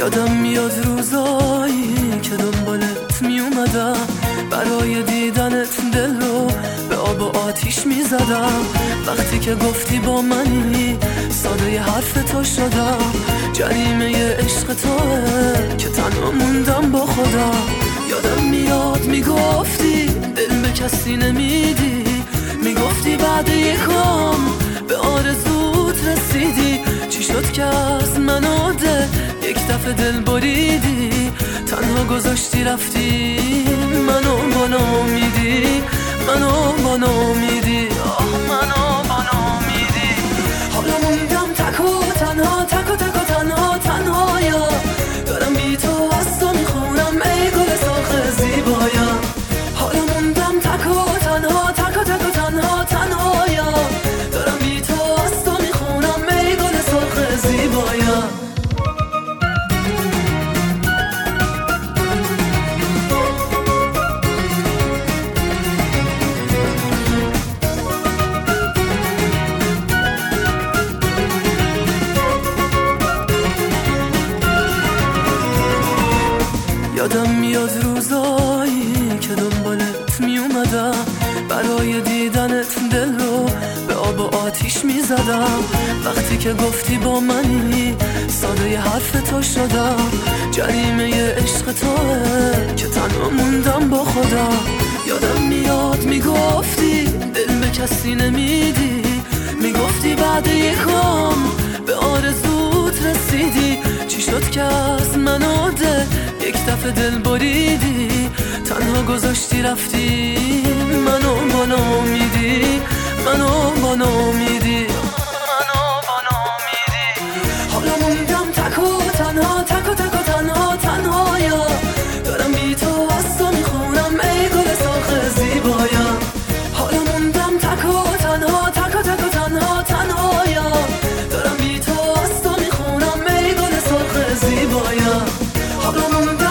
یادم میاد روزایی که دنبالت میومدم، برای دیدنت دل رو به آب و آتیش میزدم. وقتی که گفتی با منی ساده ی حرف تو شدم. جریمه عشق توه که تنها موندم با خودم. یادم میاد میگفتی دل به کسی نمیدی، میگفتی بعد یکم به آرزوت رسیدی. چی شد که از منو یک دفعه دل بریدی؟ تنها گذاشتی رفتی منو با نامیدی، منو با نامیدی، منو با نامیدی. حالا موندم تک و تنها، تک و تک و تنها، تنهایا. دارم بی تو از تو میخونم ای گل سرخ زیبایم. حالا موندم تک و تنها، تک و تک و تنها، تنهایا. دارم بی تو از تو میخونم ای گل سرخ زیبایم. یادم میاد روزایی که دنبالت میومدم، برای دیدنت دل رو به آب و آتیش میزدم. وقتی که گفتی با منی ساده ی حرف تو شدم. جریمه عشق توه که تنها موندم با خودم. یادم میاد میگفتی دل به کسی نمیدی، میگفتی بعد یکم به آرزوت رسیدی. چی شد که از منو یک دفعه دل بریدی؟ تنها گذاشتی رفتی منو با نامیدی، منو با نامیدی، منو با نامیدی. حالا موندم تک و تنها، تک و تک و تنها، تنهایا. دارم بی تو از تو میخونم ای گل سرخ زیبایم. حالا موندم تک و تنها، تک و تک و تنها، تنهایا. دارم بی تو از تو میخونم ای گل سرخ زیبایم. حالا موندم